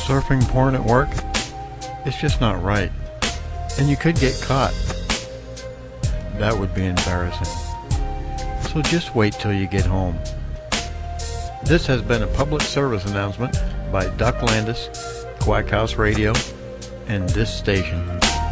Surfing porn at work? It's just not right. And you could get caught. That would be embarrassing. So just wait till you get home. This has been a public service announcement by Duck Landis, Quack House Radio, and this station.